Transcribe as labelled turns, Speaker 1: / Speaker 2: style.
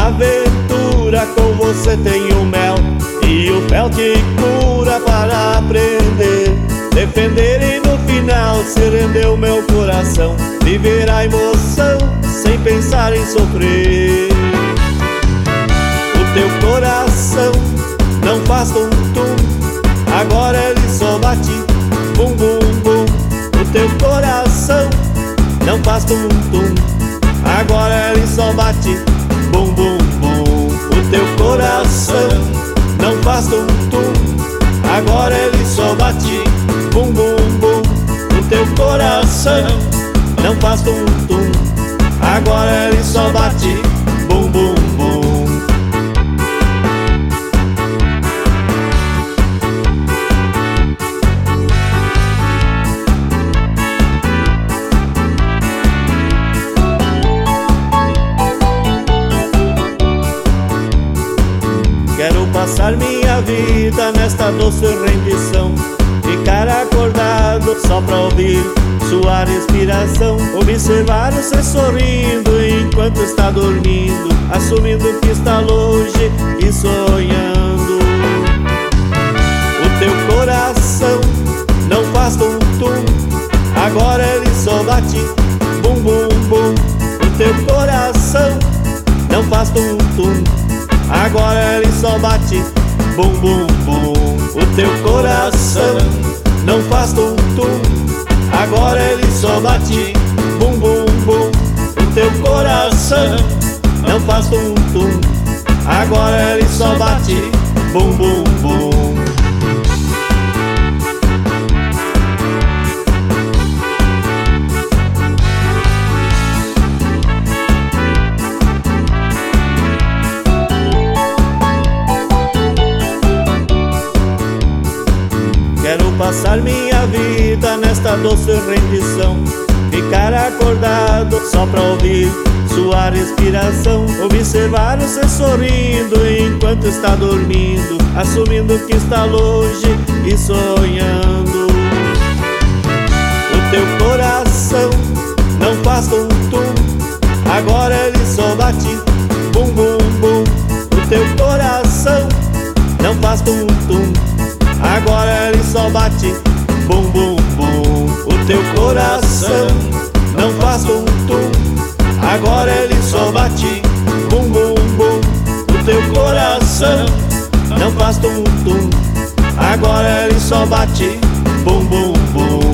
Speaker 1: aventura com você tem o mel e o fel que cura para aprender, defender e no final se rendeu meu coração, viver a emoção sem pensar em sofrer. O teu coração não faz tum-tum, agora ele só bate bum-bum-bum. O teu coração não faz tum-tum, agora ele só bate bum-bum-bum. O teu coração não faz tum-tum, agora ele só bate bum-bum-bum. O teu coração não faz tum-tum, agora ele só bate bum-bum-bum. Quero passar minha vida nesta doce rendição, ficar acordado só pra ouvir sua respiração, observar você sorrindo enquanto está dormindo, assumindo que está longe e sonhando. O teu coração não faz tum-tum, agora ele só bate bum-bum-bum. O teu coração não faz tum-tum, agora ele só bate bum-bum-bum. O teu coração não faz tum-tum, agora ele só bate bum-bum-bum. O teu coração não faz tum-tum, agora ele só bate bum-bum-bum. Quero passar minha vida nesta doce rendição, ficar acordado só pra ouvir sua respiração, observar você sorrindo enquanto está dormindo, assumindo que está longe e sonhando. O teu coração não faz tum-tum, agora ele só bate bum-bum-bum. O teu coração não faz tum-tum, agora ele só bate bum-bum-bum. O teu coração não faz tum-tum, agora ele só bate bum-bum-bum. O teu coração não faz tum-tum, agora ele só bate bum-bum-bum.